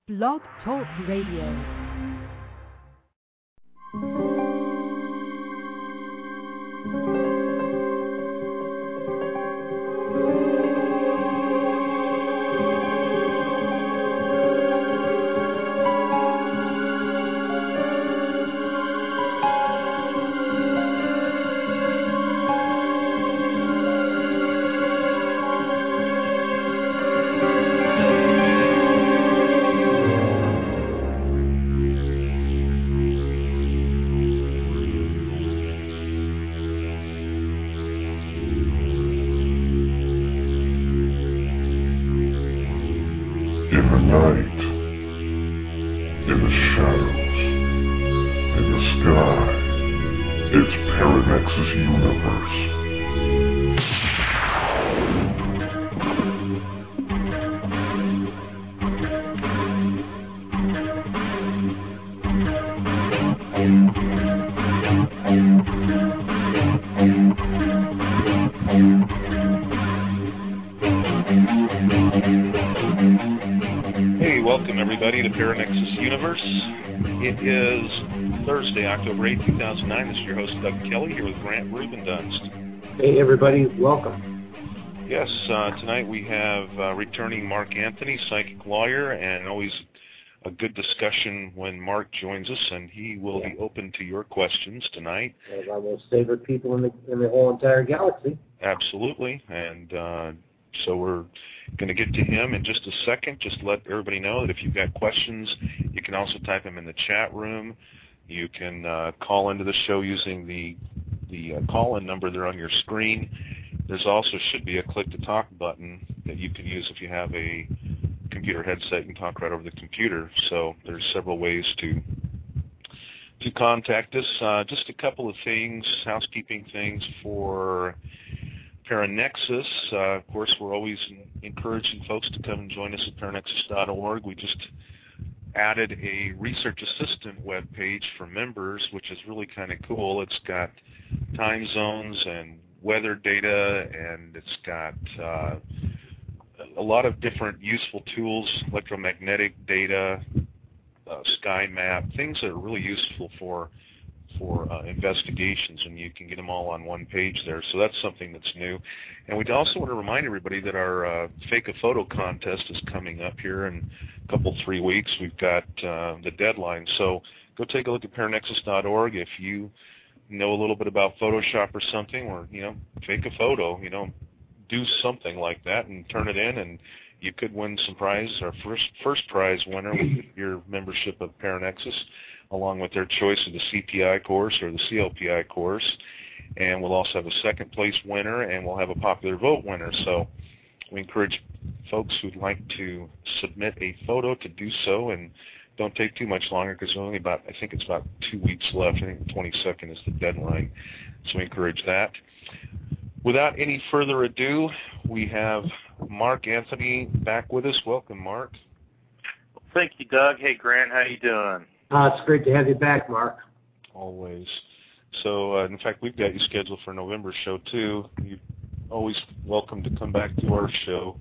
Blog Talk Radio. It is Thursday, October 8, 2009. This is your host, Doug Kelly, here with Grant Rubendunst. Hey, everybody. Welcome. Yes, tonight we have returning Mark Anthony, psychic lawyer, and always a good discussion when Mark joins us, and he will be open to your questions tonight. One of our most favorite people in the whole entire galaxy. Absolutely, and so we're going to get to him in just a second. Just let everybody know that if you've got questions, you can also type them in the chat room. You can call into the show using the call-in number there on your screen. There's also should be a click-to-talk button that you can use if you have a computer headset. You can talk right over the computer. So there's several ways to contact us. Just a couple of things, housekeeping things for Paranexus. Of course, we're always encouraging folks to come and join us at paranexus.org. We just added a research assistant web page for members, which is really kind of cool. It's got time zones and weather data, and it's got a lot of different useful tools, electromagnetic data, sky map, things that are really useful for investigations, and you can get them all on one page there. So that's something that's new. And we also want to remind everybody that our Fake a Photo contest is coming up here in a couple, 3 weeks. We've got the deadline. So go take a look at paranexus.org. If you know a little bit about Photoshop or something, or, fake a photo, do something like that and turn it in, and you could win some prizes. Our first prize winner with your membership of Paranexus, along with their choice of the CPI course or the CLPI course. And we'll also have a second place winner, and we'll have a popular vote winner. So we encourage folks who'd like to submit a photo to do so, and don't take too much longer because only about, I think it's about 2 weeks left. I think the 22nd is the deadline. So we encourage that. Without any further ado, we have Mark Anthony back with us. Welcome, Mark. Thank you, Doug. Hey, Grant, how you doing? It's great to have you back, Mark. Always. So, in fact, we've got you scheduled for a November show, too. You're always welcome to come back to our show.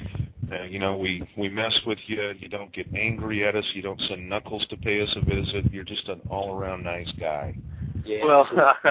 We mess with you. You don't get angry at us. You don't send Knuckles to pay us a visit. You're just an all-around nice guy. Yeah. Well,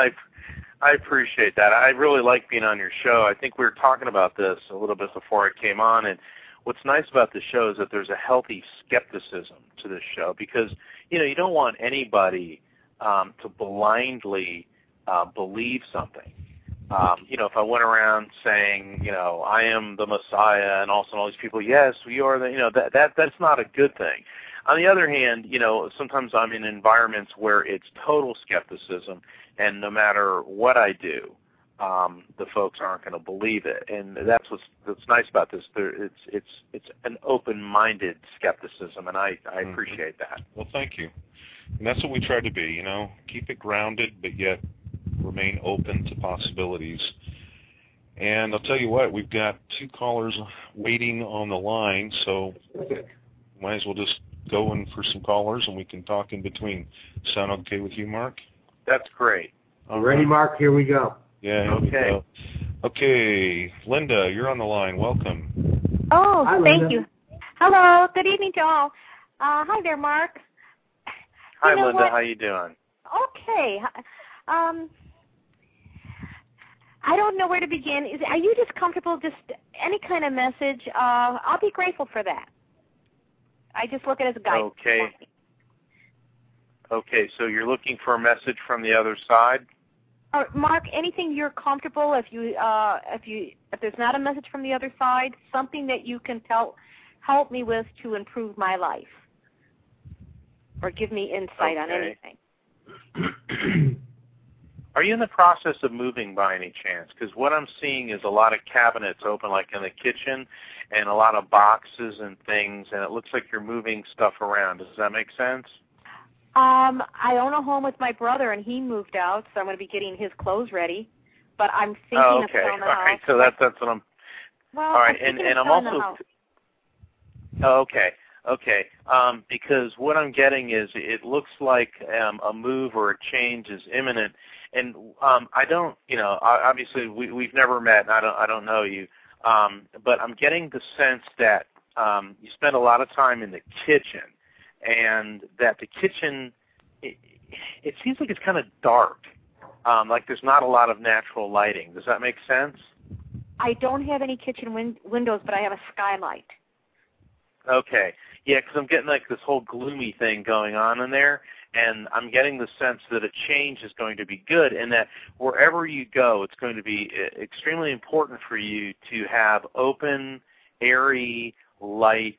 I appreciate that. I really like being on your show. I think we were talking about this a little bit before I came on, and what's nice about the show is that there's a healthy skepticism to this show because, you don't want anybody to blindly believe something. If I went around saying, I am the Messiah, and all of a sudden all these people, yes, we are that's not a good thing. On the other hand, sometimes I'm in environments where it's total skepticism, and no matter what I do, the folks aren't going to believe it, and that's what's nice about this. It's an open-minded skepticism, and I appreciate that. Well, thank you. And that's what we try to be. Keep it grounded, but yet remain open to possibilities. And I'll tell you what, we've got 2 callers waiting on the line, so might as well just go in for some callers, and we can talk in between. Sound okay with you, Mark? That's great. Ready, Mark? Here we go. Yeah, okay. Okay, Linda, you're on the line. Welcome. Oh, Hi, thank Linda. you. Hello, good evening to all. Hi there, Mark. Hi, You know Linda. what? How you doing? Okay. I don't know where to begin. Are you just comfortable, just any kind of message? I'll be grateful for that. I just look at it as a guide. Okay. Okay, so you're looking for a message from the other side? Mark, anything you're comfortable, if there's not a message from the other side, something that you can help me with to improve my life, or give me insight on anything. Are you in the process of moving by any chance? Because what I'm seeing is a lot of cabinets open, like in the kitchen, and a lot of boxes and things, and it looks like you're moving stuff around. Does that make sense? I own a home with my brother, and he moved out, so I'm going to be getting his clothes ready. But I'm thinking of selling the house. All right, so that's what I'm. Well, all right, I'm and I'm also. Okay. Because what I'm getting is it looks like a move or a change is imminent, and I don't, obviously we've never met, and I don't know you, but I'm getting the sense that you spend a lot of time in the kitchen, and that the kitchen, it seems like it's kind of dark, like there's not a lot of natural lighting. Does that make sense? I don't have any kitchen windows, but I have a skylight. Okay. Yeah, because I'm getting like this whole gloomy thing going on in there, and I'm getting the sense that a change is going to be good, and that wherever you go, it's going to be extremely important for you to have open, airy, light.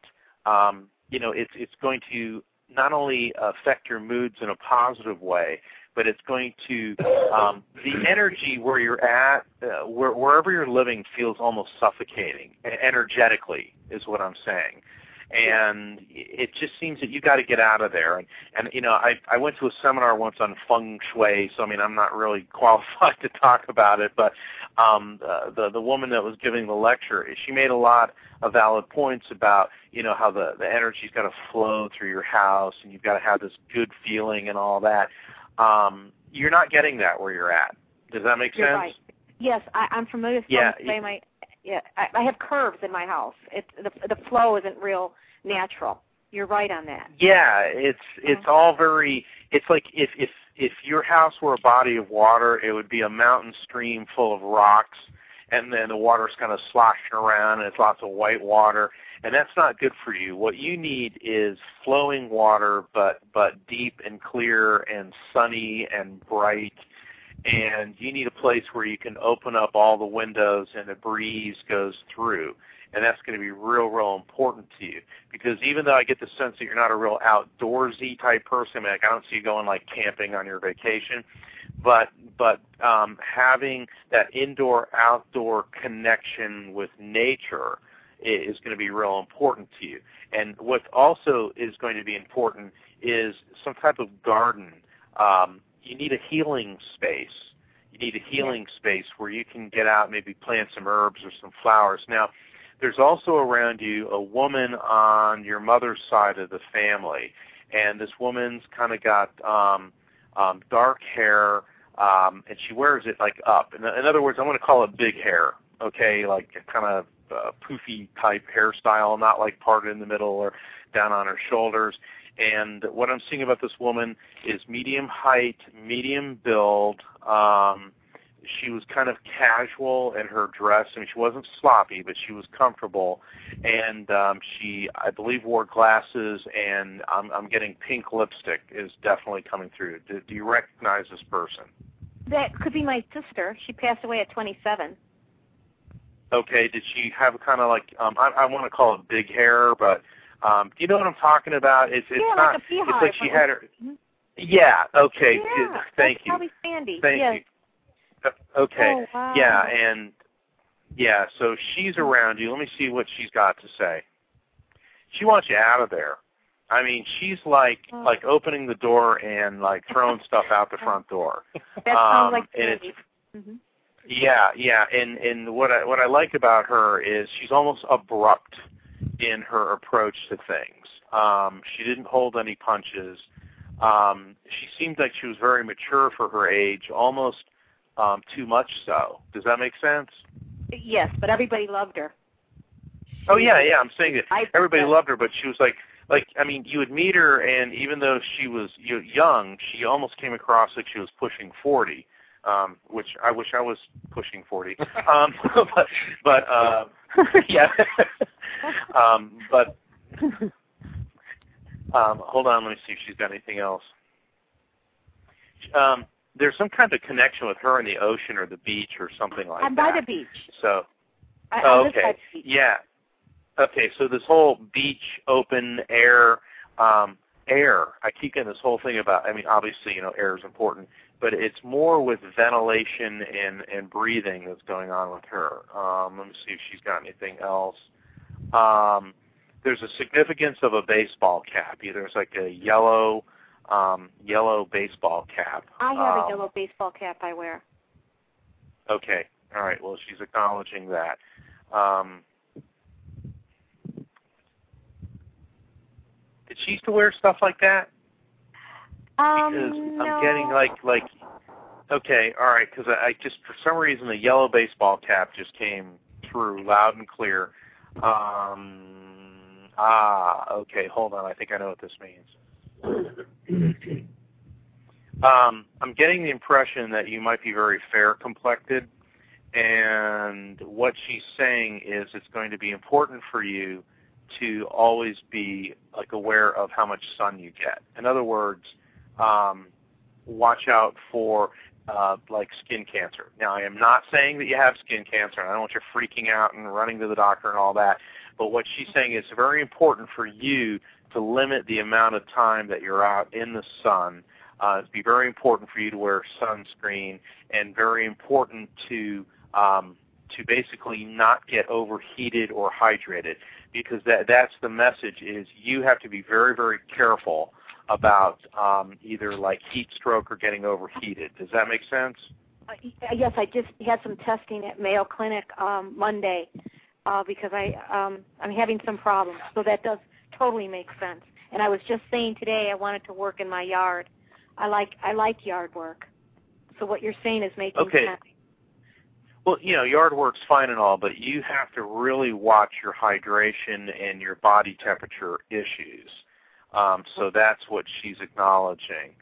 It's going to not only affect your moods in a positive way, but it's going to, the energy where you're at, wherever you're living feels almost suffocating, energetically is what I'm saying. And it just seems that you got to get out of there. And I went to a seminar once on feng shui, so I'm not really qualified to talk about it. But the woman that was giving the lecture, she made a lot of valid points about how the energy's got to flow through your house, and you've got to have this good feeling and all that. You're not getting that where you're at. Does that make sense? Right. Yes, I'm familiar with feng shui. I have curves in my house. The flow isn't real natural. You're right on that. Yeah, it's all very. It's like if your house were a body of water, it would be a mountain stream full of rocks, and then the water's kind of sloshing around, and it's lots of white water, and that's not good for you. What you need is flowing water, but deep and clear and sunny and bright. And you need a place where you can open up all the windows and the breeze goes through. And that's going to be real, real important to you. Because even though I get the sense that you're not a real outdoorsy type person, I don't see you going like camping on your vacation, but having that indoor-outdoor connection with nature is going to be real important to you. And what also is going to be important is some type of garden. You need a healing space. You need a healing space where you can get out, maybe plant some herbs or some flowers. Now, there's also around you a woman on your mother's side of the family, and this woman's kind of got dark hair, and she wears it like up. In other words, I want to call it big hair, okay, like a kind of poofy type hairstyle, not like parted in the middle or down on her shoulders. And what I'm seeing about this woman is medium height, medium build. She was kind of casual in her dress. She wasn't sloppy, but she was comfortable. And she, I believe, wore glasses, and I'm getting pink lipstick is definitely coming through. Do you recognize this person? That could be my sister. She passed away at 27. Okay. Did she have kind of like, I want to call it big hair, but... do you know what I'm talking about? It's not. Like a beehive. It's like she had her. Yeah. Okay. Yeah, Thank you. Probably Sandy. Thank you. Okay. Oh, wow. Yeah, and so she's around you. Let me see what she's got to say. She wants you out of there. She's like opening the door and like throwing stuff out the front door. That sounds like Sandy. Yeah. And what I like about her is she's almost abrupt in her approach to things. She didn't hold any punches. She seemed like she was very mature for her age, almost too much so. Does that make sense? Yes, but everybody loved her. Oh, yeah, I'm saying that everybody loved her, but she was like like, I mean, you would meet her, and even though she was young, she almost came across like she was pushing 40, which I wish I was pushing 40. But yeah. But hold on, let me see if she's got anything else. There's some kind of connection with her and the ocean or the beach or something like that. I'm by the beach. So, I live by okay, the beach. yeah. Okay, so this whole beach, open air, air, I keep getting this whole thing about, I mean, obviously, air is important, but it's more with ventilation and breathing that's going on with her. Let me see if she's got anything else. There's a significance of a baseball cap. There's like a yellow baseball cap. I have a yellow baseball cap I wear. Okay, all right, well, she's acknowledging that. Did she used to wear stuff like that? Because no. I'm getting like, okay, all right, because I just, for some reason, the yellow baseball cap just came through loud and clear. Okay, hold on, I think I know what this means. I'm getting the impression that you might be very fair-complected, and what she's saying is it's going to be important for you to always be like aware of how much sun you get. In other words, watch out for like skin cancer. Now, I am not saying that you have skin cancer, and I don't want you freaking out and running to the doctor and all that, but what she's saying is very important for you to limit the amount of time that you're out in the sun. It'd be very important for you to wear sunscreen, and very important to basically not get overheated or hydrated, because that's the message, is you have to be very, very careful about either like heat stroke or getting overheated. Does that make sense? Yes, I just had some testing at Mayo Clinic Monday because I'm having some problems, so that does totally make sense. And I was just saying today I wanted to work in my yard. I like yard work. So what you're saying is making sense. Well, yard work's fine and all, but you have to really watch your hydration and your body temperature issues. So that's what she's acknowledging.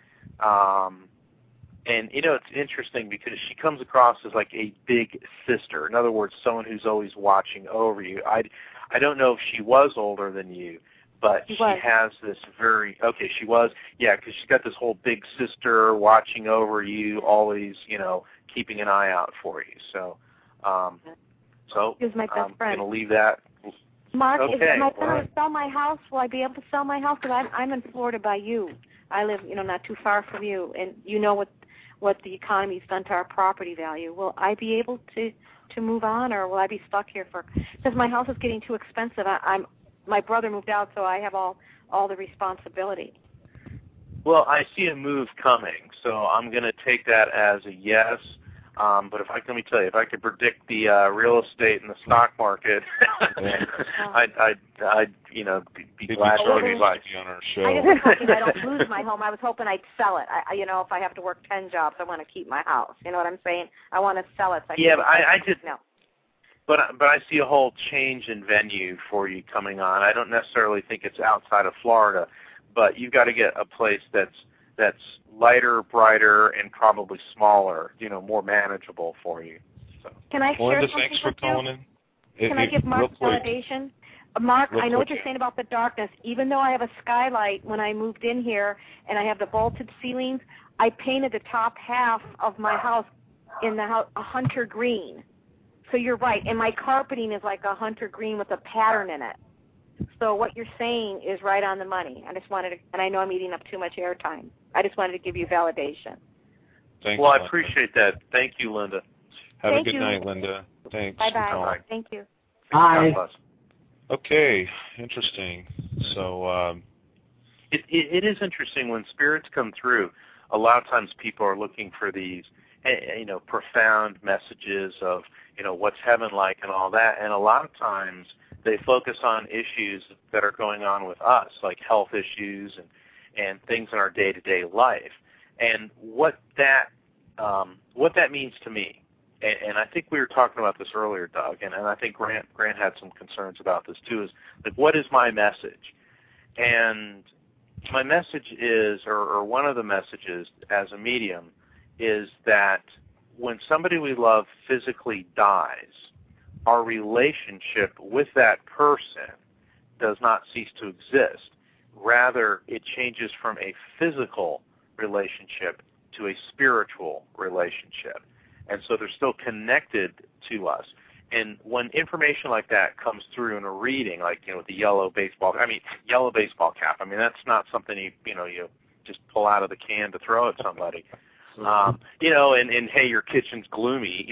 And, it's interesting because she comes across as like a big sister. In other words, someone who's always watching over you. I don't know if she was older than you, but she has this she was, yeah, because she's got this whole big sister watching over you, always, keeping an eye out for you. So, She's my best I'm friend. going to leave that. Mark, okay. Am I going to sell my house? Will I be able to sell my house? Because I'm in Florida by you. I live, not too far from you, and you know what the economy's done to our property value. Will I be able to move on, or will I be stuck here because my house is getting too expensive. My brother moved out, so I have all the responsibility. Well, I see a move coming, so I'm going to take that as a yes. But let me tell you, if I could predict the real estate and the stock market, I'd be glad to invite you on our show. I just was hoping I don't lose my home. I was hoping I'd sell it. If I have to work 10 jobs, I want to keep my house. You know what I'm saying? I want to sell it. So but I just no. But I see a whole change in venue for you coming on. I don't necessarily think it's outside of Florida, but you've got to get a place that's lighter, brighter, and probably smaller, more manageable for you. So. Can I share something thanks for calling in. Can I give Mark validation? Mark, I know what you're saying about the darkness. Even though I have a skylight when I moved in here and I have the vaulted ceilings, I painted the top half of my house in a hunter green. So you're right. And my carpeting is like a hunter green with a pattern in it. So what you're saying is right on the money. I just wanted to, and I know I'm eating up too much airtime. I just wanted to give you validation. Well, I appreciate that. Thank you, Linda. Have a good night, Linda. Thanks. Bye-bye. Thank you. Bye. Okay, interesting. So it is interesting when spirits come through. A lot of times people are looking for these, profound messages of, what's heaven like and all that. And a lot of times they focus on issues that are going on with us, like health issues and things in our day-to-day life. And what that means to me, and I think we were talking about this earlier, Doug, and I think Grant had some concerns about this too, is like, what is my message? And my message is, or one of the messages as a medium, is that when somebody we love physically dies, our relationship with that person does not cease to exist. Rather, it changes from a physical relationship to a spiritual relationship. And so they're still connected to us. And when information like that comes through in a reading, like, with the yellow baseball cap, that's not something you just pull out of the can to throw at somebody. And hey, your kitchen's gloomy,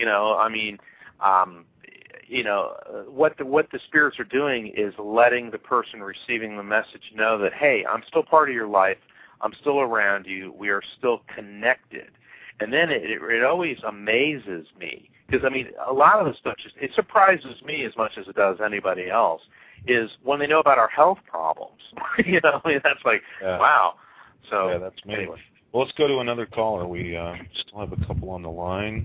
what the spirits are doing is letting the person receiving the message know that, hey, I'm still part of your life, I'm still around you, we are still connected. And then it always amazes me, because, a lot of the stuff it surprises me as much as it does anybody else, is when they know about our health problems. That's like, wow. So, yeah, that's me. Anyway. Well, let's go to another caller. We still have a couple on the line.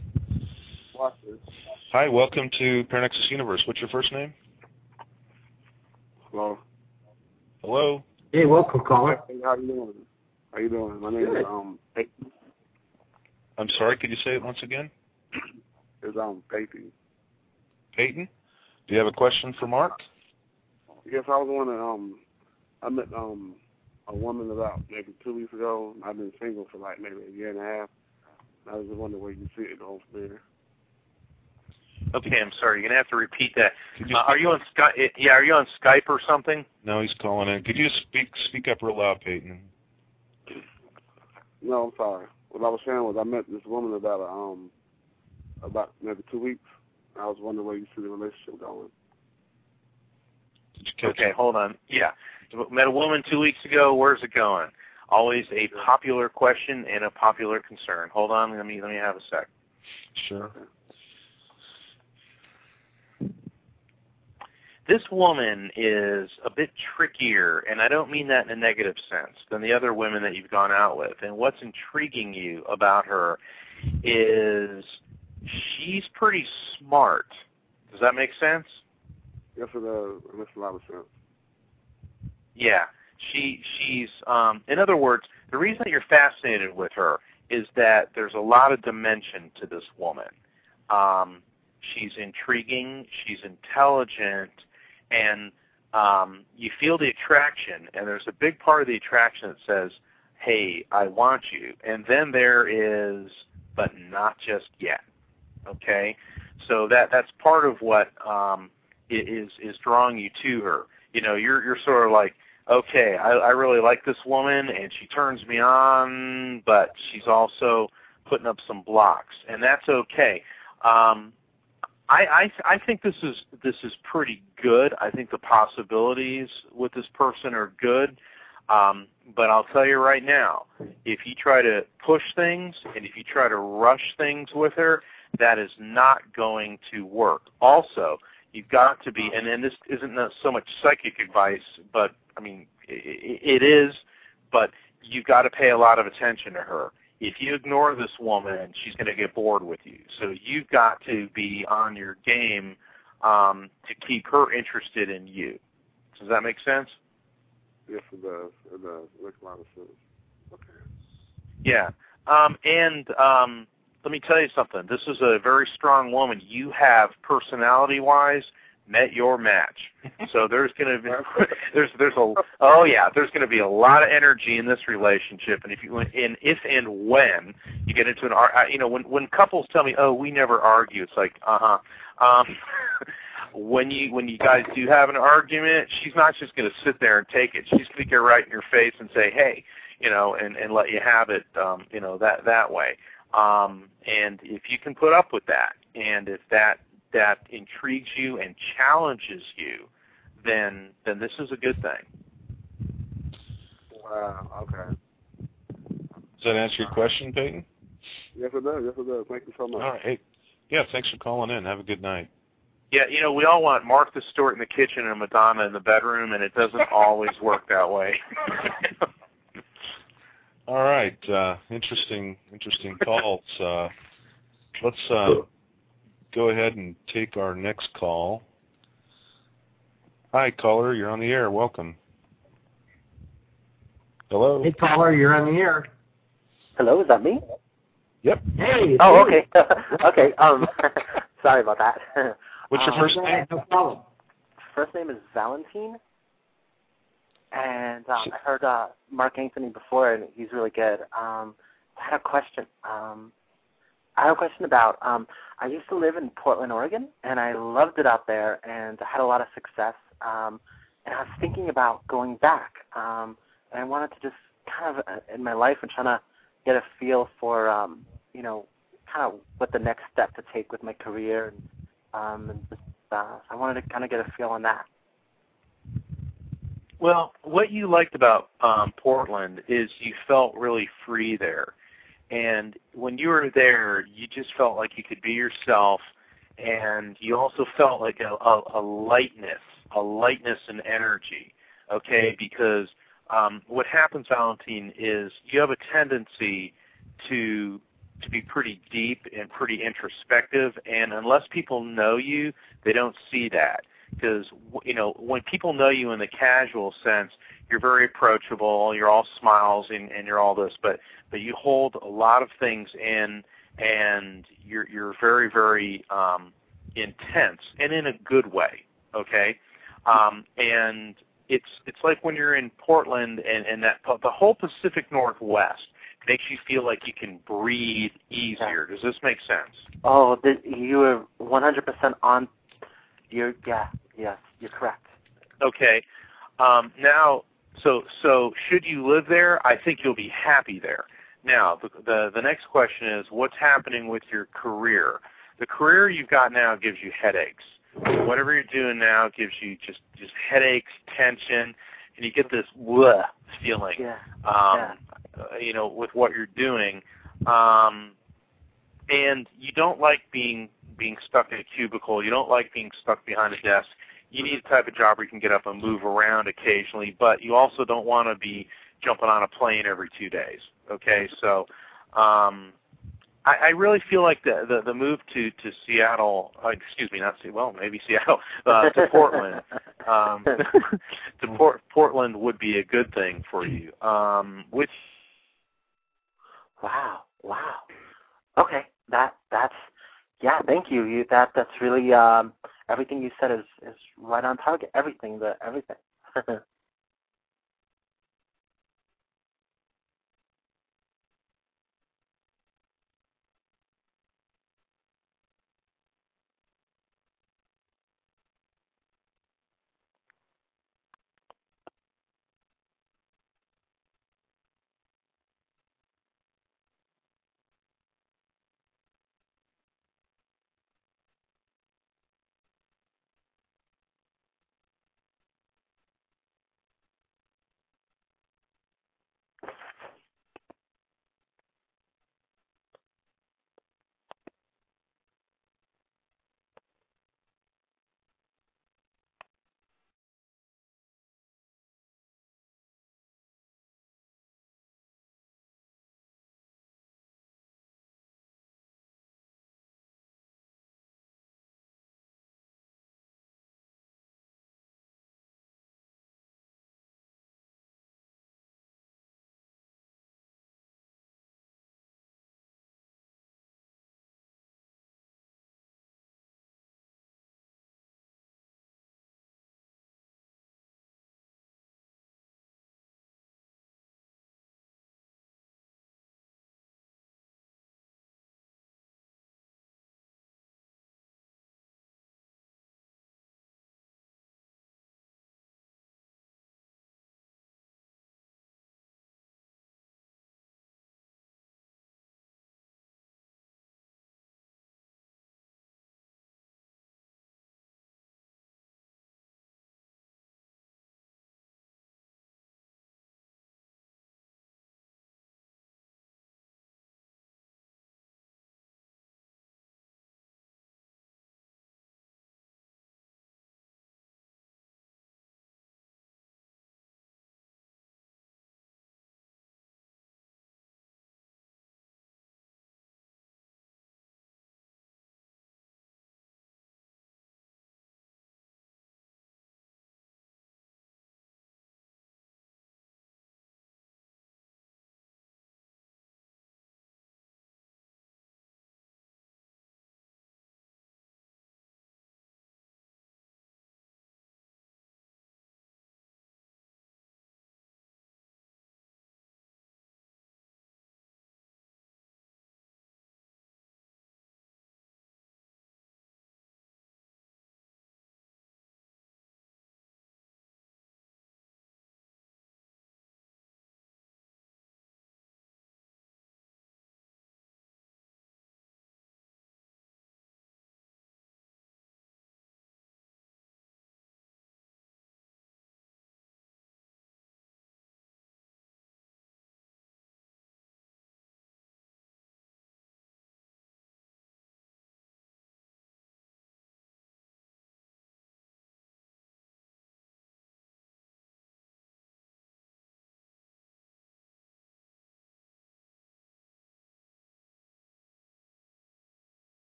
Hi, welcome to Paranexus Universe. What's your first name? Hello. Hello. Hey, welcome, caller. Hey, how you doing? My name is Peyton. I'm sorry, could you say it once again? It's Peyton. Peyton? Do you have a question for Mark? Yes, I was wondering, I met a woman about maybe 2 weeks ago. I've been single for like maybe a year and a half. I was just wondering where you see it going from there. Okay, I'm sorry. You're gonna have to repeat that. Are you on Skype? Yeah, are you on Skype or something? No, he's calling in. Could you speak up real loud, Peyton? No, I'm sorry. What I was saying was I met this woman about maybe 2 weeks. I was wondering where you see the relationship going. Did you catch Okay, it? hold on. Yeah, met a woman 2 weeks ago. Where's it going? Always a popular question and a popular concern. Hold on. Let me have a sec. Sure. Okay. This woman is a bit trickier, and I don't mean that in a negative sense, than the other women that you've gone out with. And what's intriguing you about her is she's pretty smart. Does that make sense? Yes, it does. It makes a lot of sense. Yeah. She's in other words, the reason that you're fascinated with her is that there's a lot of dimension to this woman. She's intriguing, she's intelligent, and you feel the attraction, and there's a big part of the attraction that says, hey, I want you. And then there is, but not just yet. Okay? So that's part of what is drawing you to her. You're sort of like, okay, I really like this woman, and she turns me on, but she's also putting up some blocks, and that's okay. I think this is pretty good. I think the possibilities with this person are good. But I'll tell you right now, if you try to push things and if you try to rush things with her, that is not going to work. Also, you've got to be, and this isn't so much psychic advice, but it is, but you've got to pay a lot of attention to her. If you ignore this woman, she's going to get bored with you. So you've got to be on your game to keep her interested in you. Does that make sense? Yes, it does. It does. It makes a lot of sense. Okay. Yeah. And let me tell you something. This is a very strong woman. You have, personality-wise, met your match. So there's going to be there's a lot of energy in this relationship. And if and when you get into when couples tell me, oh, we never argue, it's like, when you guys do have an argument, she's not just going to sit there and take it. She's going to get right in your face and say, hey, and let you have it, that way. And if you can put up with that, and if that intrigues you and challenges you, then this is a good thing. Wow. Okay. Does that answer your question, Peyton? Yes, it does. Yes, it does. Thank you so much. All right. Hey, yeah, thanks for calling in. Have a good night. Yeah, we all want Martha Stewart in the kitchen and Madonna in the bedroom, and it doesn't always work that way. All right. Interesting calls. Let's go ahead and take our next call. Hi, caller. You're on the air. Welcome. Hello. Hey, caller, you're on the air. Hello, is that me? Yep. Hey. Oh, hey. okay. Okay. Sorry about that. What's your first name? No problem. First name is Valentine, and I heard Mark Anthony before, and he's really good. I had a question. I have a question about, I used to live in Portland, Oregon, and I loved it out there, and I had a lot of success, and I was thinking about going back, and I wanted to just kind of, in my life, and trying to get a feel for, kind of what the next step to take with my career, and just, I wanted to kind of get a feel on that. Well, what you liked about Portland is you felt really free there. And when you were there, you just felt like you could be yourself, and you also felt like a lightness and energy, okay? Because what happens, Valentine, is you have a tendency to be pretty deep and pretty introspective, and unless people know you, they don't see that. Because, when people know you in the casual sense, you're very approachable, you're all smiles, and you're all this, but you hold a lot of things in, and you're very, very intense, and in a good way, okay? And it's like when you're in Portland and that the whole Pacific Northwest makes you feel like you can breathe easier. Does this make sense? Oh, you were 100% on. Yes, you're correct. Okay. Now, so should you live there? I think you'll be happy there. Now, the next question is, what's happening with your career? The career you've got now gives you headaches. Whatever you're doing now gives you just headaches, tension, and you get this bleh feeling. With what you're doing, and you don't like being stuck in a cubicle. You don't like being stuck behind a desk. You need a type of job where you can get up and move around occasionally, but you also don't want to be jumping on a plane every 2 days. Okay, so I really feel like the move to Seattle, maybe Seattle, to Portland, Portland would be a good thing for you. Wow. Okay, that's thank you. That's really everything you said is right on target. Everything.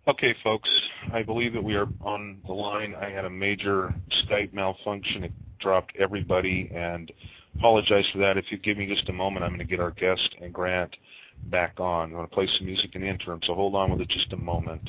Okay, folks, I believe that we are on the line. I had a major Skype malfunction. It dropped everybody, and apologize for that. If you give me just a moment, I'm going to get our guest and Grant back on. I'm going to play some music in the interim, so hold on with it just a moment.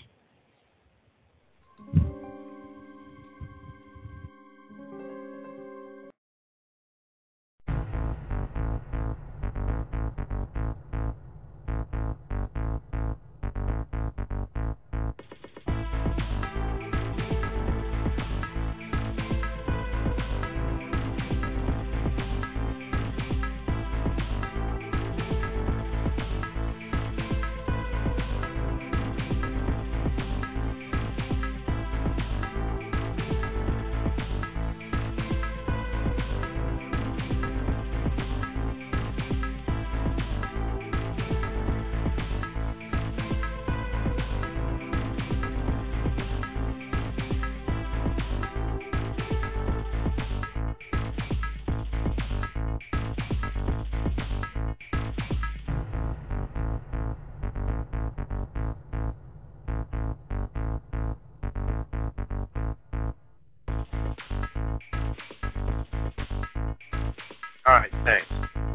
All right, thanks.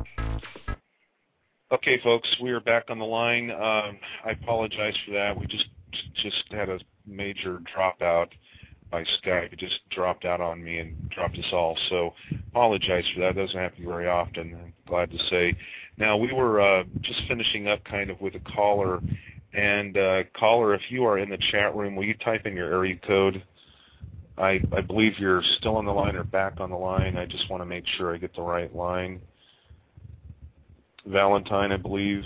Okay, folks, we are back on the line. I apologize for that. We just had a major dropout by Skype. It just dropped out on me and dropped us all. So apologize for that. It doesn't happen very often, I'm glad to say. Now, we were just finishing up kind of with a caller. And caller, if you are in the chat room, will you type in your area code? I believe you're still on the line or back on the line. I just want to make sure I get the right line. Valentine, I believe.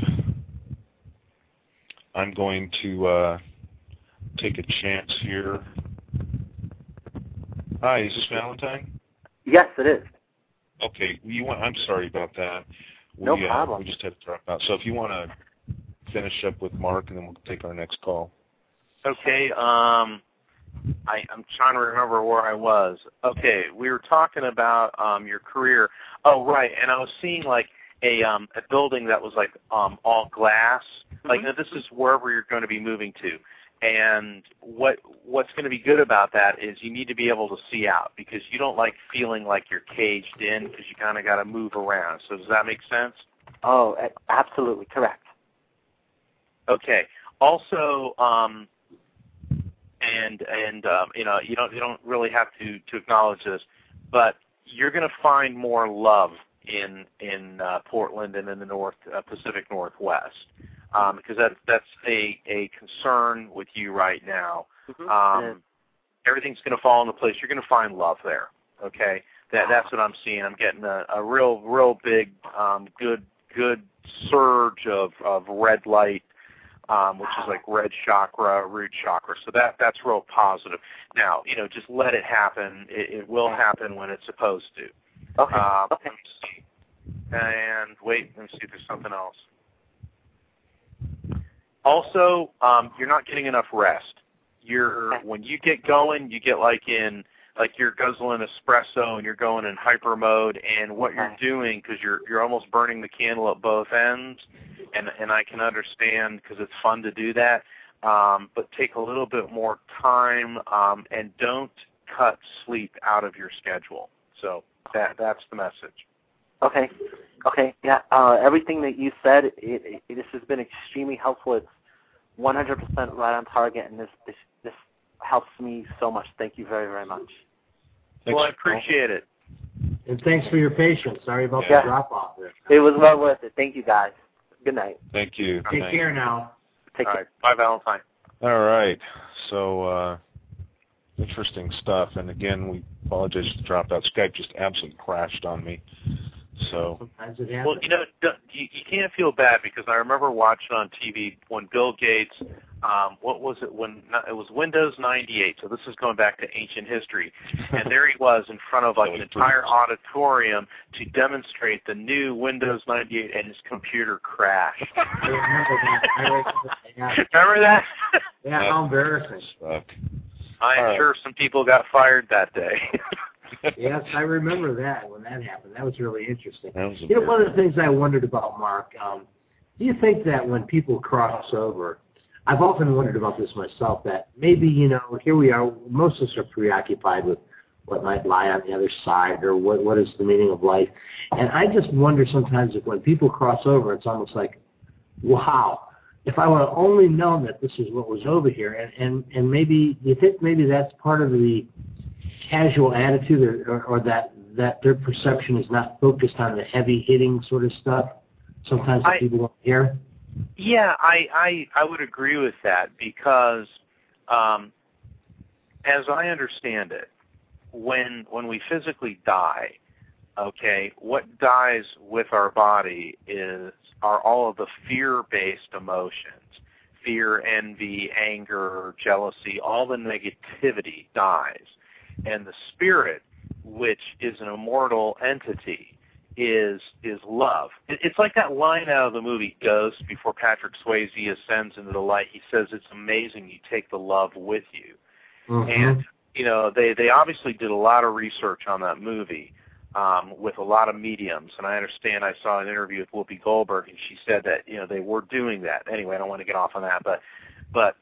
I'm going to take a chance here. Hi, is this Valentine? Yes, it is. Okay, I'm sorry about that. No problem. We just had to drop out. So if you want to finish up with Mark, and then we'll take our next call. Okay, I'm trying to remember where I was. Okay, we were talking about your career. Oh, right, and I was seeing like a building that was like all glass. Mm-hmm. Like, now this is wherever you're going to be moving to. And what's going to be good about that is you need to be able to see out, because you don't like feeling like you're caged in, because you kind of got to move around. So does that make sense? Oh, absolutely correct. Okay. Also, you know, you don't really have to acknowledge this, but you're going to find more love in Portland and in the Pacific Northwest, because that's a concern with you right now. Mm-hmm. Everything's going to fall into place. You're going to find love there. Okay, that's what I'm seeing. I'm getting a real big good surge of red light. Which is like red chakra, root chakra. So that's real positive. Now, you know, just let it happen. It will happen when it's supposed to. Okay. Let me see. And wait, let me see if there's something else. Also, you're not getting enough rest. When you get going, you get like you're guzzling espresso and you're going in hyper mode, and what you're doing, because you're almost burning the candle at both ends, and I can understand, because it's fun to do that, but take a little bit more time, and don't cut sleep out of your schedule. So that's the message. Okay. Yeah. Everything that you said, this has been extremely helpful. It's 100% right on target, and this helps me so much. Thank you very, very much. Well, I appreciate it. And thanks for your patience. Sorry about the drop-off there. It was well worth it. Thank you, guys. Good night. Thank you. Take care now. Take care. Right. Bye, Valentine. All right. So, interesting stuff. And again, we apologize for the dropout. Skype just absolutely crashed on me. So sometimes it happens. Well, you know, you can't feel bad, because I remember watching on TV when Bill Gates, what was it, when it was Windows 98, so this is going back to ancient history, and there he was in front of like an entire auditorium to demonstrate the new Windows 98, and his computer crashed. I remember that. Remember that? Yeah, how embarrassing. I'm sure some people got fired that day. Yes, I remember that when that happened. That was really interesting. You know, one of the things I wondered about, Mark, do you think that when people cross over, I've often wondered about this myself, that maybe, here we are, most of us are preoccupied with what might lie on the other side, or what is the meaning of life. And I just wonder sometimes if when people cross over, it's almost like, wow, if I would have only known that this is what was over here. And maybe, you think maybe that's part of the casual attitude, or that their perception is not focused on the heavy-hitting sort of stuff sometimes that people don't hear? Yeah, I would agree with that, because as I understand it, when we physically die, okay, what dies with our body are all of the fear-based emotions, fear, envy, anger, jealousy, all the negativity dies. And the spirit, which is an immortal entity, is love. It's like that line out of the movie Ghost before Patrick Swayze ascends into the light. He says, "It's amazing you take the love with you." And they obviously did a lot of research on that movie with a lot of mediums. And I understand, I saw an interview with Whoopi Goldberg, and she said that they were doing that. Anyway, I don't want to get off on that, but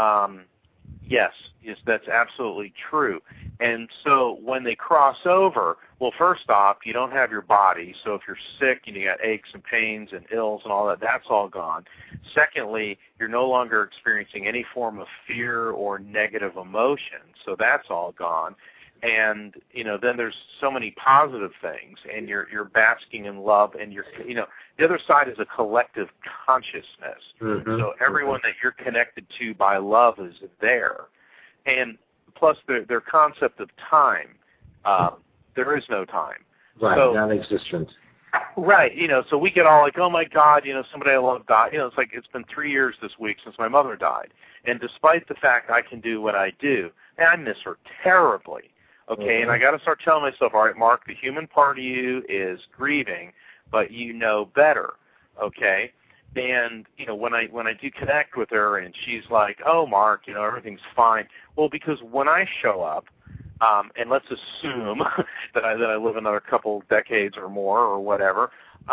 yes, that's absolutely true. And so when they cross over, well, first off, you don't have your body. So if you're sick and you got aches and pains and ills and all that, that's all gone. Secondly, you're no longer experiencing any form of fear or negative emotion. So that's all gone. And, then there's so many positive things, and you're basking in love, and the other side is a collective consciousness. Mm-hmm. So everyone that you're connected to by love is there. And plus their concept of time, there is no time. Right, so, non-existent. Right, so we get all like, oh my God, somebody I love died. It's like, it's been 3 years this week since my mother died. And despite the fact I can do what I do, and I miss her terribly. Okay, and I got to start telling myself, all right, Mark, the human part of you is grieving, but you know better, okay? And when I do connect with her, and she's like, oh, Mark, everything's fine. Well, because when I show up, and let's assume that I live another couple decades or more or whatever,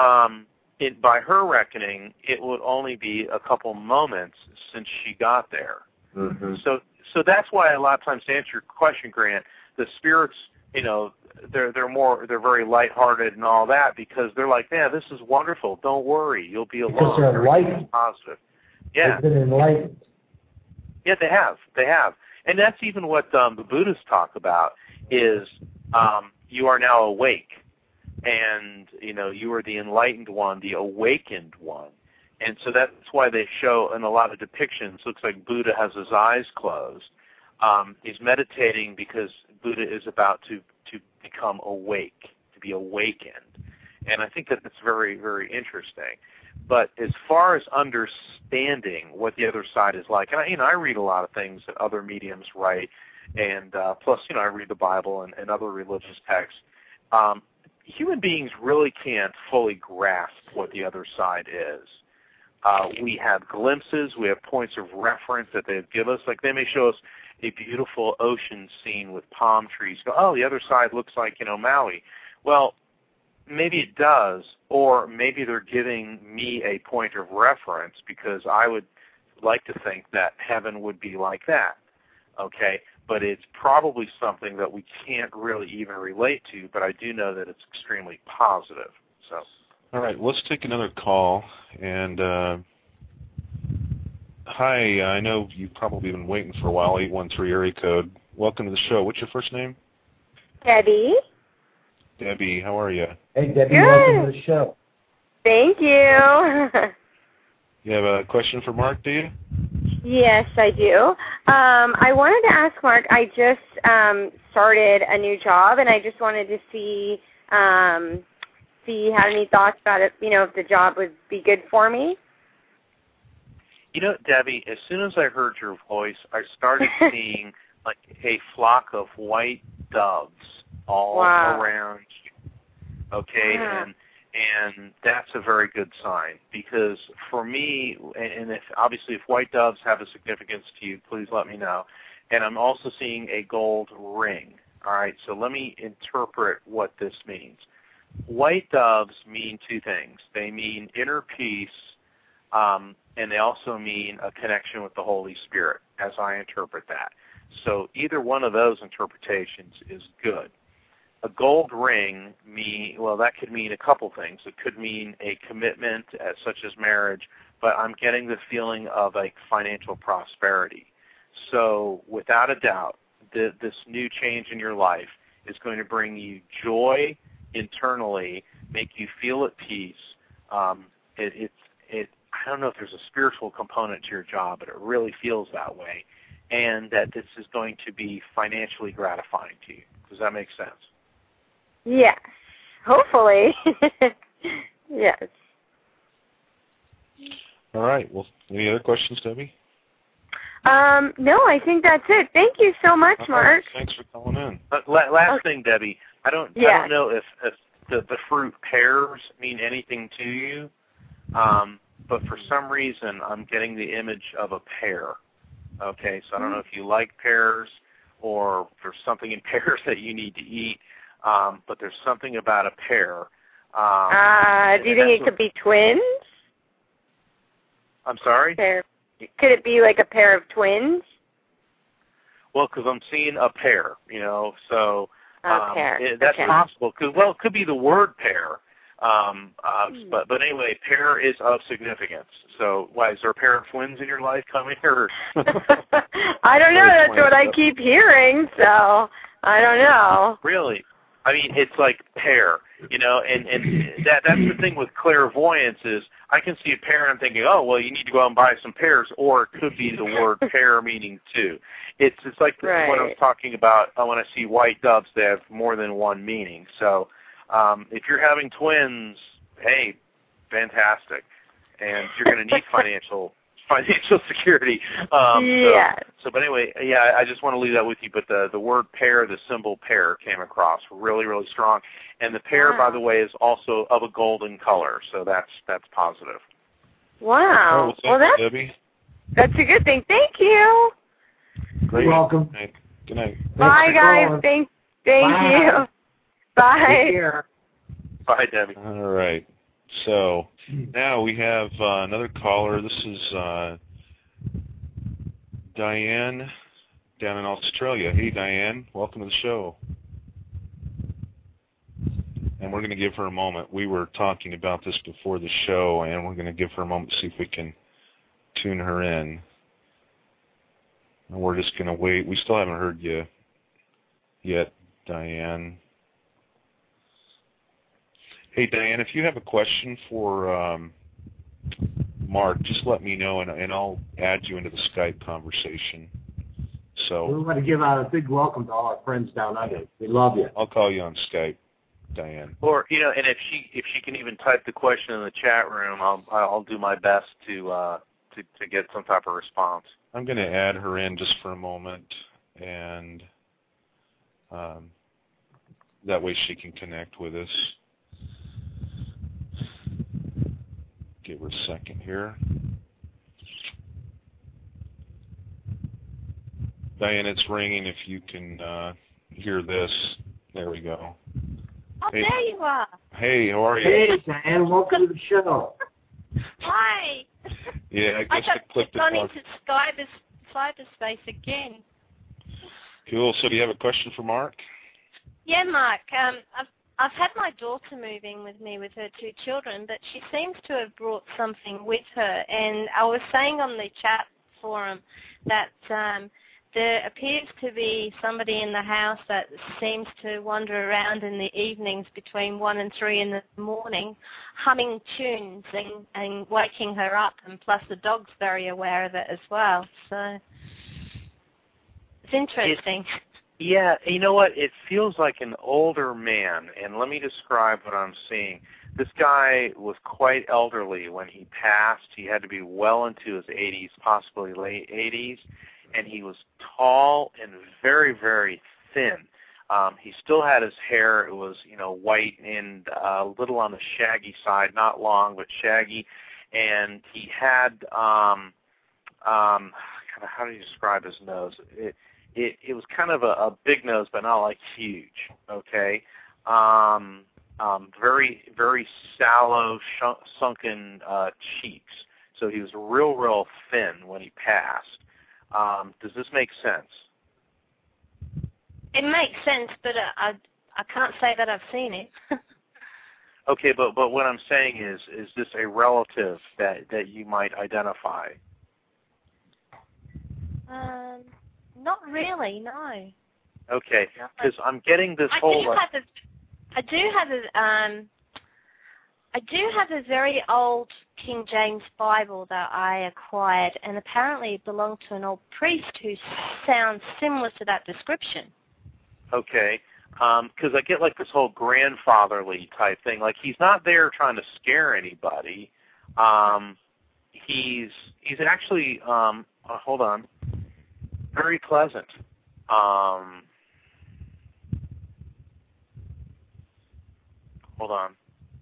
by her reckoning, it would only be a couple moments since she got there. Mm-hmm. So that's why a lot of times, to answer your question, Grant, the spirits, they're very lighthearted and all that, because they're like, yeah, this is wonderful. Don't worry, you'll be alone. Because they're enlightened. Positive. Yeah. They've been enlightened. Yeah, they have. And that's even what the Buddhists talk about, is you are now awake, and you are the enlightened one, the awakened one. And so that's why they show in a lot of depictions, looks like Buddha has his eyes closed. He's meditating because Buddha is about to become awake, to be awakened. And I think that that's very, very interesting. But as far as understanding what the other side is like, and I read a lot of things that other mediums write, and plus, I read the Bible and other religious texts. Human beings really can't fully grasp what the other side is. We have glimpses, we have points of reference that they give us. Like, they may show us a beautiful ocean scene with palm trees. Go, oh, the other side looks like, Maui. Well, maybe it does, or maybe they're giving me a point of reference, because I would like to think that heaven would be like that, okay? But it's probably something that we can't really even relate to, but I do know that it's extremely positive. So. All right, let's take another call. And hi, I know you've probably been waiting for a while, 813 area code. Welcome to the show. What's your first name? Debbie. Debbie, how are you? Hey, Debbie, Good. welcome to the show. Thank you. You have a question for Mark, do you? Yes, I do. I wanted to ask Mark, I just started a new job, and I just wanted to see had any thoughts about it, if the job would be good for me. Debbie, as soon as I heard your voice, I started seeing like a flock of white doves all around you. Okay, and that's a very good sign, because for me, and if white doves have a significance to you, please let me know. And I'm also seeing a gold ring. All right, so let me interpret what this means. White doves mean two things. They mean inner peace, and they also mean a connection with the Holy Spirit, as I interpret that. So either one of those interpretations is good. A gold ring, that could mean a couple things. It could mean a commitment, such as marriage, but I'm getting the feeling of like financial prosperity. So without a doubt, this new change in your life is going to bring you joy internally, make you feel at peace. I don't know if there's a spiritual component to your job, but it really feels that way, and that this is going to be financially gratifying to you. Does that make sense? Yes, hopefully. Yes. All right. Well, any other questions, Debbie? No, I think that's it. Thank you so much, Mark. Thanks for calling in. Last thing, Debbie, I don't know if the fruit pears mean anything to you, but for some reason I'm getting the image of a pear. Okay, so I don't know if you like pears or there's something in pears that you need to eat, but there's something about a pear. Do you think it could be twins? I'm sorry? Could it be like a pair of twins? Well, because I'm seeing a pear, so that's okay. possible. Because it could be the word pair, but anyway, pair is of significance. So, why is there a pair of twins in your life coming? Or I don't know. That's what I keep hearing. So I don't know. Really? I mean, it's like pear, and that's the thing with clairvoyance is I can see a pear and I'm thinking, oh, well, you need to go out and buy some pears, or it could be the word pear meaning two. It's like what I was talking about when I see white doves, they have more than one meaning. So if you're having twins, hey, fantastic. And you're going to need financial security. But anyway, I just want to leave that with you. But the word pear, the symbol pear, came across really, really strong. And the pear, by the way, is also of a golden color, so that's positive. Wow. Well, Debbie. That's a good thing. Thank you. Great. You're welcome. Good night. Bye, guys. Thank you. Bye. Take care. Bye, Debbie. All right. So now we have another caller. This is Diane down in Australia. Hey, Diane. Welcome to the show. And we're going to give her a moment. We were talking about this before the show, and we're going to give her a moment to see if we can tune her in. And we're just going to wait. We still haven't heard you yet, Diane. Hey, Diane, if you have a question for Mark, just let me know, and I'll add you into the Skype conversation. So we want to give out a big welcome to all our friends down under. We love you. I'll call you on Skype, Diane. Or and if she can even type the question in the chat room, I'll do my best to get some type of response. I'm going to add her in just for a moment, and that way she can connect with us. Give her a second here. Diane, it's ringing if you can hear this. There we go. Oh, hey. There you are. Hey, how are you? Hey, Diane, welcome to the show. Hi. Yeah, I guess I clicked gone into cyberspace again. Cool. So do you have a question for Mark? Yeah, Mark. I've had my daughter moving with me with her 2 children, but she seems to have brought something with her. And I was saying on the chat forum that there appears to be somebody in the house that seems to wander around in the evenings between 1 and 3 in the morning, humming tunes and waking her up. And plus the dog's very aware of it as well. So it's interesting. Yeah, you know what? It feels like an older man, and let me describe what I'm seeing. This guy was quite elderly when he passed. He had to be well into his 80s, possibly late 80s, and he was tall and very, very thin. He still had his hair. It was, white and a little on the shaggy side, not long, but shaggy. And he had, kind of, how do you describe his nose? It was kind of a big nose, but not like huge, okay? Very, very sallow, sunken cheeks. so he was real thin when he passed. Does this make sense? It makes sense, but I can't say that I've seen it. Okay, but what I'm saying is this a relative that you might identify? Not really, no. Okay, because I'm getting this whole. I do have a very old King James Bible that I acquired, and apparently it belonged to an old priest who sounds similar to that description. Okay, because I get like this whole grandfatherly type thing. Like he's not there trying to scare anybody. He's actually hold on, very pleasant. Hold on.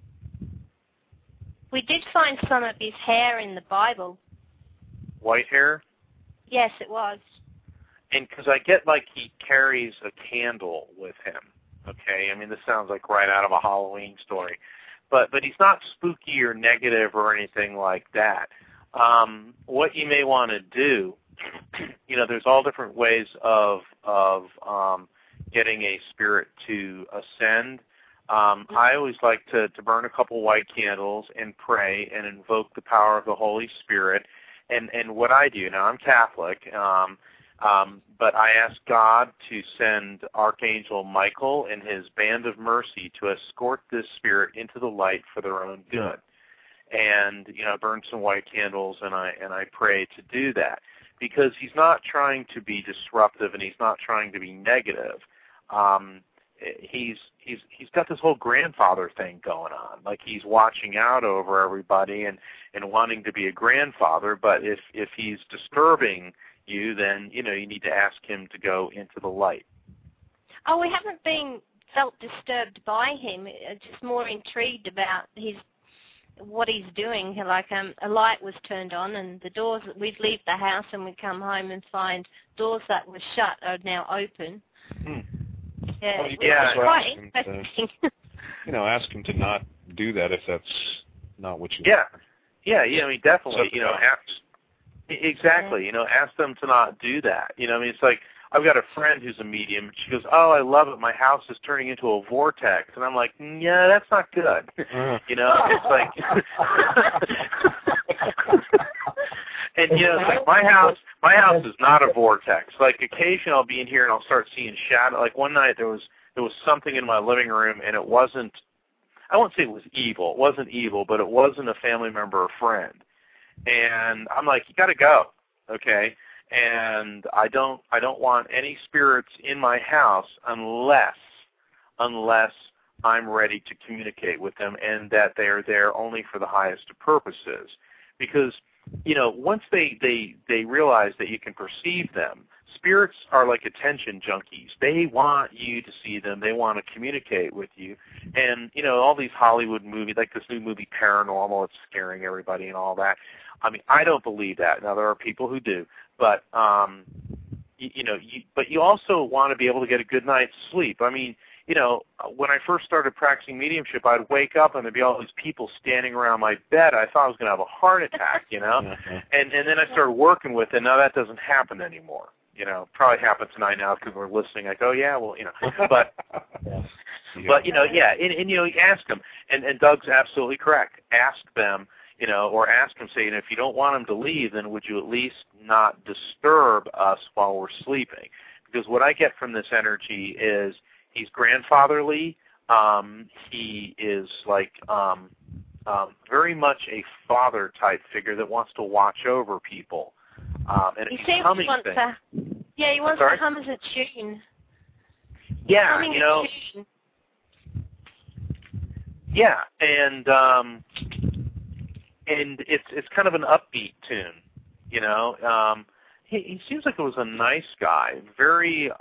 We did find some of his hair in the Bible. White hair? Yes, it was. And because I get like he carries a candle with him. Okay, I mean this sounds like right out of a Halloween story, but he's not spooky or negative or anything like that. What you may want to do, there's all different ways of getting a spirit to ascend. I always like to burn a couple white candles and pray and invoke the power of the Holy Spirit. And what I do, now I'm Catholic, but I ask God to send Archangel Michael and his band of mercy to escort this spirit into the light for their own good. And I burn some white candles and I pray to do that because he's not trying to be disruptive and he's not trying to be negative. He's got this whole grandfather thing going on. Like he's watching out over everybody and wanting to be a grandfather, but if he's disturbing you, then you need to ask him to go into the light. Oh, we haven't felt disturbed by him. Just more intrigued about what he's doing. Like a light was turned on, and the doors. We'd leave the house and we'd come home and find doors that were shut are now open. Yeah, well, it's quite interesting. Ask him to not do that if that's not what you want. Yeah. I mean, definitely. Exactly. Ask them to not do that. It's like I've got a friend who's a medium. And she goes, "Oh, I love it. My house is turning into a vortex," and I'm like, "Yeah, that's not good." It's like, and it's like my house is not a vortex. Like occasionally I'll be in here and I'll start seeing shadow. Like one night there was something in my living room and it wasn't. I won't say it was evil. It wasn't evil, but it wasn't a family member or friend. And I'm like, you got to go, okay? And I don't want any spirits in my house unless I'm ready to communicate with them and that they are there only for the highest of purposes. Because once they realize that you can perceive them, spirits are like attention junkies. They want you to see them. They want to communicate with you. And all these Hollywood movies, like this new movie Paranormal, it's scaring everybody and all that. I mean, I don't believe that. Now there are people who do, but but you also want to be able to get a good night's sleep. I mean, when I first started practicing mediumship, I'd wake up and there'd be all these people standing around my bed. I thought I was going to have a heart attack, and then I started working with it. Now that doesn't happen anymore. Probably happens tonight now because we're listening. Like, oh yeah, well, but and you ask them, and Doug's absolutely correct. Ask them. Or ask him, say, if you don't want him to leave, then would you at least not disturb us while we're sleeping? Because what I get from this energy is he's grandfatherly. He is like very much a father-type figure that wants to watch over people. And he seems to want to. Yeah, he wants to hum as a tune. Yeah, Tune. Yeah, and it's kind of an upbeat tune, He seems like it was a nice guy, very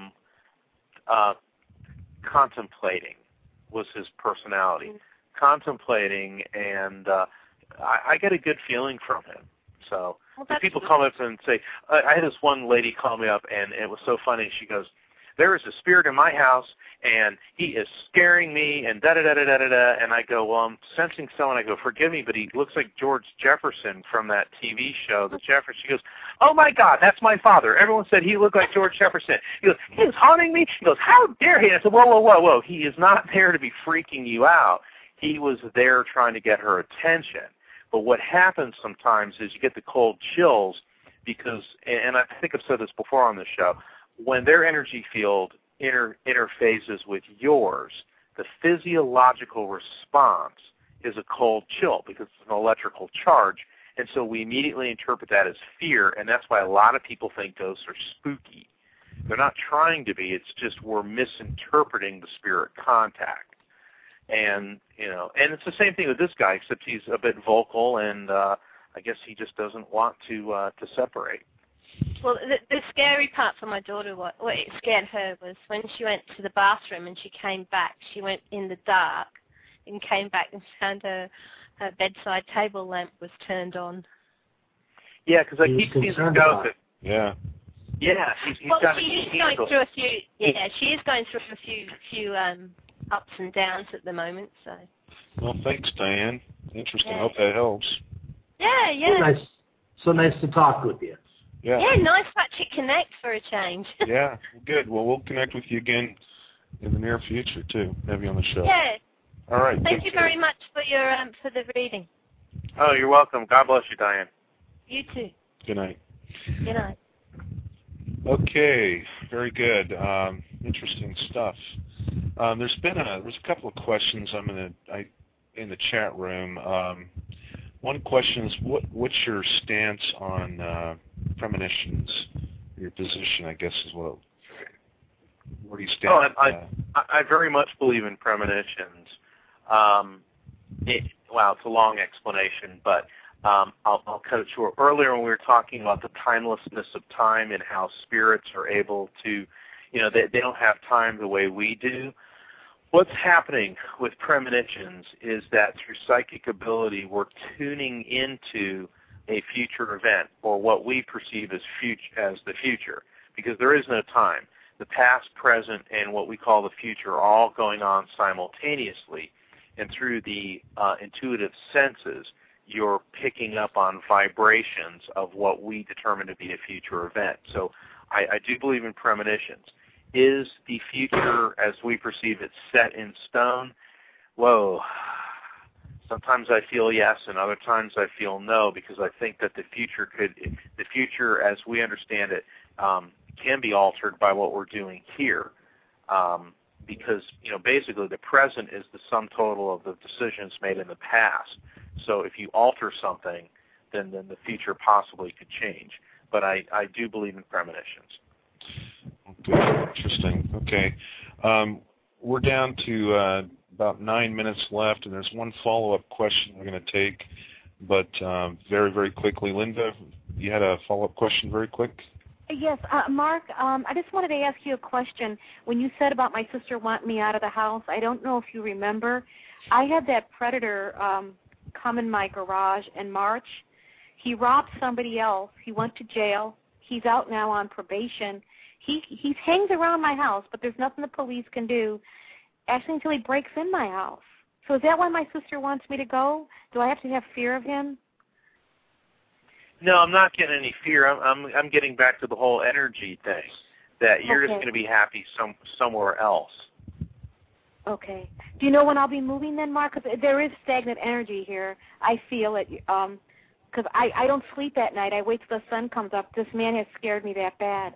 contemplating was his personality, contemplating, and I get a good feeling from him. So people come up and say, I had this one lady call me up, and it was so funny. She goes, there is a spirit in my house, and he is scaring me, and da-da-da-da-da-da-da. And I go, well, I'm sensing someone. I go, forgive me, but he looks like George Jefferson from that TV show, The Jefferson. She goes, oh, my God, that's my father. Everyone said he looked like George Jefferson. He goes, he is haunting me. He goes, how dare he? I said, whoa, whoa, whoa, whoa. He is not there to be freaking you out. He was there trying to get her attention. But what happens sometimes is you get the cold chills because, and I think I've said this before on the show, when their energy field interfaces with yours, the physiological response is a cold chill because it's an electrical charge, and so we immediately interpret that as fear, and that's why a lot of people think ghosts are spooky. They're not trying to be, it's just we're misinterpreting the spirit contact. And, you know, and it's the same thing with this guy, except he's a bit vocal, and I guess he just doesn't want to separate. Well, the scary part for my daughter, what it scared her, was when she went to the bathroom and she came back. She went in the dark and came back and found her bedside table lamp was turned on. Yeah, because I keep seeing the ghost. Yeah. Yeah, she's well, got she is going through a few. Yeah, she is going through a few ups and downs at the moment. So. Well, thanks, Diane. Interesting. Yeah. Hope that helps. Yeah, yeah. So nice to talk with you. Yeah. Yeah, nice to actually connect for a change. Yeah, good. Well, we'll connect with you again in the near future too. Have you on the show. Yeah. All right. Thank you very much for your for the reading. Oh, you're welcome. God bless you, Diane. You too. Good night. Good night. Okay, very good. Interesting stuff. There's a couple of questions in the chat room. One question is what's your stance on premonitions? Your position, I guess, is where do you stand? I very much believe in premonitions. It's a long explanation, but I'll cut it short. Earlier when we were talking about the timelessness of time and how spirits are able to, they don't have time the way we do. What's happening with premonitions is that through psychic ability, we're tuning into a future event or what we perceive as the future, because there is no time. The past, present, and what we call the future are all going on simultaneously, and through the intuitive senses, you're picking up on vibrations of what we determine to be a future event. So I do believe in premonitions. Is the future, as we perceive it, set in stone? Whoa. Sometimes I feel yes, and other times I feel no, because I think that the future, as we understand it, can be altered by what we're doing here. Because, basically the present is the sum total of the decisions made in the past. So if you alter something, then the future possibly could change. But I do believe in premonitions. Good. Interesting. Okay. We're down to about 9 minutes left, and there's one follow-up question we're going to take, but very, very quickly. Linda, you had a follow-up question very quick? Yes, Mark, I just wanted to ask you a question. When you said about my sister wanting me out of the house, I don't know if you remember, I had that predator come in my garage in March. He robbed somebody else. He went to jail. He's out now on probation. He hangs around my house, but there's nothing the police can do, actually, until he breaks in my house. So is that why my sister wants me to go? Do I have to have fear of him? No, I'm not getting any fear. I'm getting back to the whole energy thing, that you're just going to be happy somewhere else. Okay. Do you know when I'll be moving then, Mark? Because there is stagnant energy here. I feel it. Because I don't sleep at night. I wait till the sun comes up. This man has scared me that bad.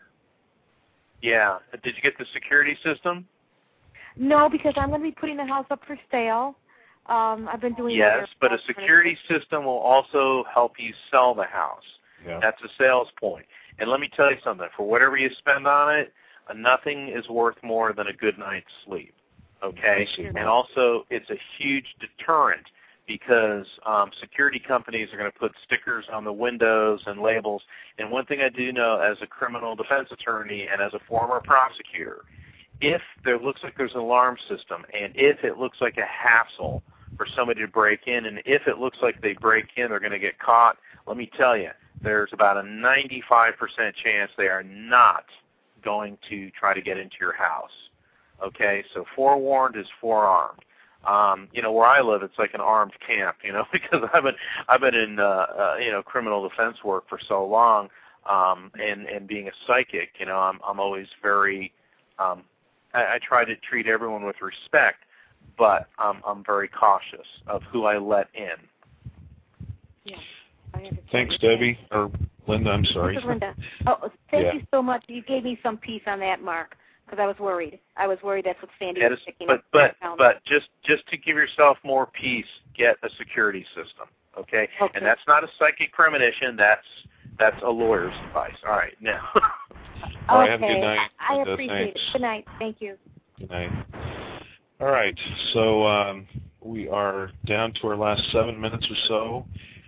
Yeah. Did you get the security system? No, because I'm going to be putting the house up for sale. I've been doing yes, but a security system will also help you sell the house. Yeah. That's a sales point. And let me tell you something. For whatever you spend on it, nothing is worth more than a good night's sleep. Okay? And also, it's a huge deterrent because security companies are going to put stickers on the windows and labels. And one thing I do know as a criminal defense attorney and as a former prosecutor, if there looks like there's an alarm system and if it looks like a hassle for somebody to break in, and if it looks like they break in, they're going to get caught, let me tell you, there's about a 95% chance they are not going to try to get into your house. Okay, so forewarned is forearmed. Where I live, it's like an armed camp, because I've been in criminal defense work for so long, and being a psychic, I'm always very I try to treat everyone with respect, but I'm very cautious of who I let in. Yeah. Thanks, Debbie. Or Linda, I'm sorry. This is Linda. Oh, thank you so much. You gave me some peace on that, Mark, because I was worried. That's what Sandy was picking up. But just to give yourself more peace, get a security system, okay? And that's not a psychic premonition. That's a lawyer's advice. All right, now. All right, have a good night. I appreciate it. Good night. Thank you. Good night. All right, so we are down to our last 7 minutes or so.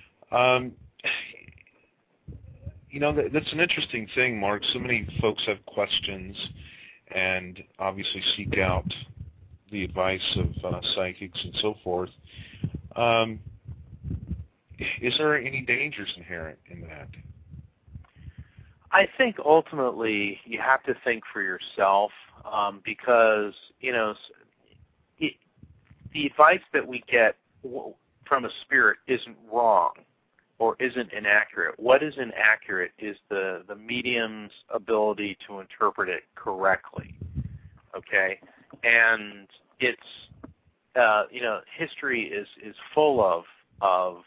That's an interesting thing, Mark. So many folks have questions and obviously seek out the advice of psychics and so forth. Is there any dangers inherent in that? I think ultimately you have to think for yourself, because the advice that we get from a spirit isn't wrong or isn't inaccurate. What is inaccurate is the medium's ability to interpret it correctly. Okay, and it's history is full of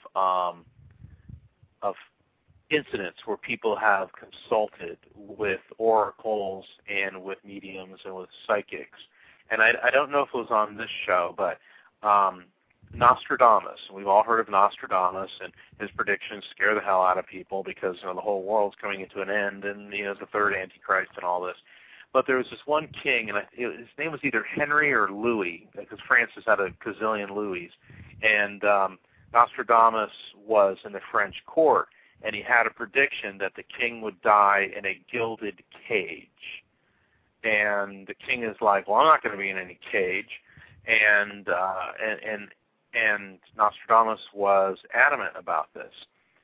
incidents where people have consulted with oracles and with mediums and with psychics. And I don't know if it was on this show, but Nostradamus, we've all heard of Nostradamus, and his predictions scare the hell out of people because the whole world's coming into an end, and the third Antichrist and all this. But there was this one king, and his name was either Henry or Louis, because Francis had a gazillion Louis, and Nostradamus was in the French court, and he had a prediction that the king would die in a gilded cage. And the king is like, well, I'm not going to be in any cage. And Nostradamus was adamant about this.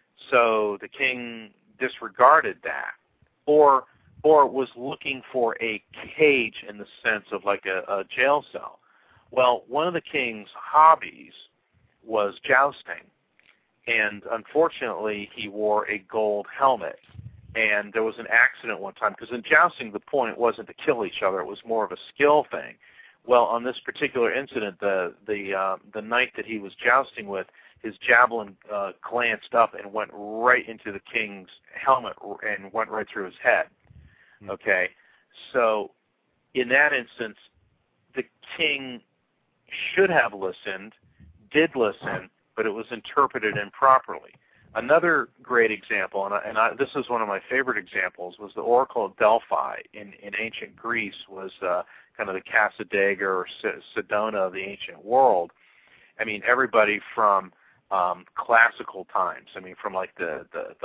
So the king disregarded that, or was looking for a cage in the sense of like a jail cell. Well, one of the king's hobbies was jousting. And unfortunately, he wore a gold helmet. And there was an accident one time, because in jousting, the point wasn't to kill each other. It was more of a skill thing. Well, on this particular incident, the knight that he was jousting with, his javelin glanced up and went right into the king's helmet and went right through his head. Okay? So in that instance, the king should have listened, did listen, but it was interpreted improperly. Another great example, and this is one of my favorite examples, was the Oracle of Delphi in ancient Greece. Was kind of the Casa Dega or Sedona of the ancient world. I mean, everybody from classical times, from like the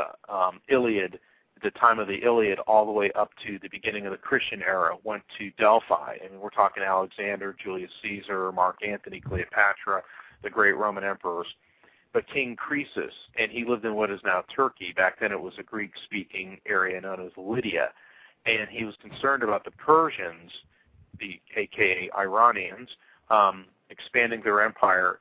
Iliad, the time of the Iliad, all the way up to the beginning of the Christian era, went to Delphi. I mean, we're talking Alexander, Julius Caesar, Mark Antony, Cleopatra, the great Roman emperors. But King Croesus, and he lived in what is now Turkey. Back then it was a Greek-speaking area known as Lydia. And he was concerned about the Persians, the a.k.a. Iranians, expanding their empire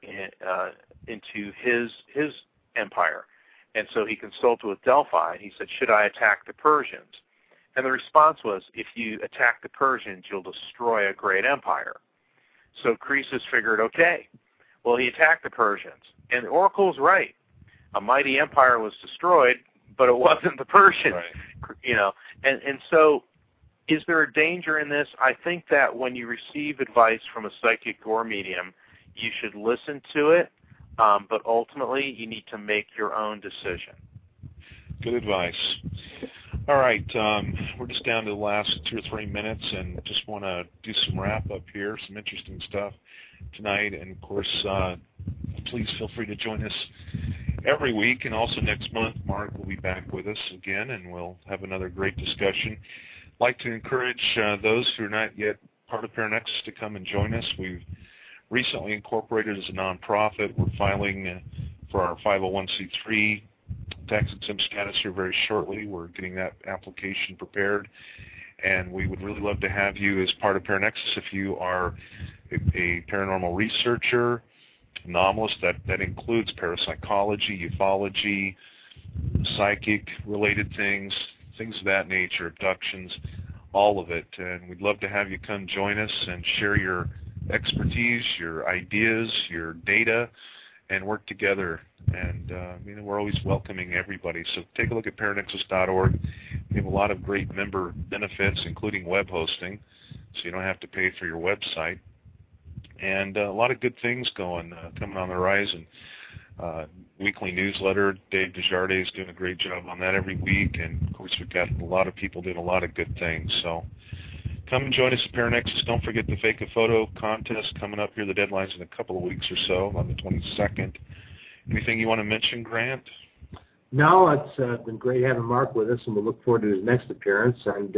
into his empire. And so he consulted with Delphi, and he said, should I attack the Persians? And the response was, if you attack the Persians, you'll destroy a great empire. So Croesus figured, okay. Well, he attacked the Persians. And the oracle was right. A mighty empire was destroyed, but it wasn't the Persians. Right. And so is there a danger in this? I think that when you receive advice from a psychic or medium, you should listen to it, but ultimately you need to make your own decision. Good advice. All right, we're just down to the last 2 or 3 minutes, and just want to do some wrap-up here, some interesting stuff tonight. And, of course, please feel free to join us every week, and also next month Mark will be back with us again, and we'll have another great discussion. I'd like to encourage those who are not yet part of Paranexus to come and join us. We've recently incorporated as a nonprofit. We're filing for our 501c3 tax-exempt status here very shortly. We're getting that application prepared. And we would really love to have you as part of Paranexus if you are a paranormal researcher, novelist. That includes parapsychology, ufology, psychic-related things of that nature, abductions, all of it. And we'd love to have you come join us and share your expertise, your ideas, your data, and work together. And we're always welcoming everybody. So take a look at paranexus.org. We have a lot of great member benefits, including web hosting, so you don't have to pay for your website. And a lot of good things coming on the horizon. Weekly newsletter. Dave Desjardins is doing a great job on that every week. And, of course, we've got a lot of people doing a lot of good things. So come and join us at Paranexus. Don't forget the Fake a Photo contest coming up here. The deadline's in a couple of weeks or so, on the 22nd. Anything you want to mention, Grant? No, it's been great having Mark with us, and we'll look forward to his next appearance. And,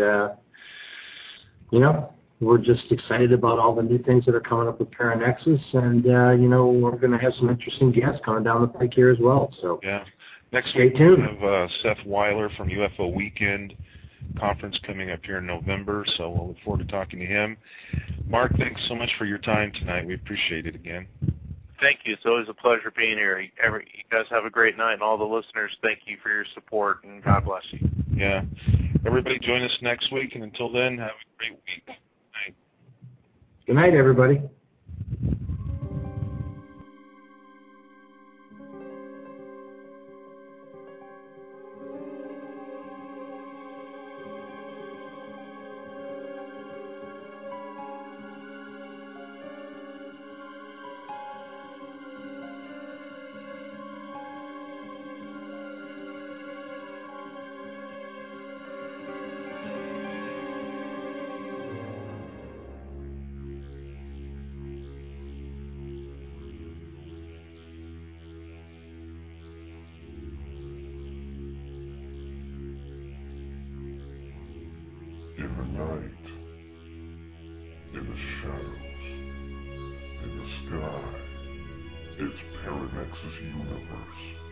we're just excited about all the new things that are coming up with Paranexus. And, we're going to have some interesting guests coming down the pike here as well. So yeah. Next stay week tuned. we have Seth Weiler from UFO Weekend conference coming up here in November, so we'll look forward to talking to him. Mark, thanks so much for your time tonight. We appreciate it again. Thank you. It's always a pleasure being here. You guys have a great night, and all the listeners, thank you for your support, and God bless you. Yeah. Everybody join us next week, and until then, have a great week. Good night. Good night, everybody. In the night, in the shadows, in the sky, it's Paranexus Universe.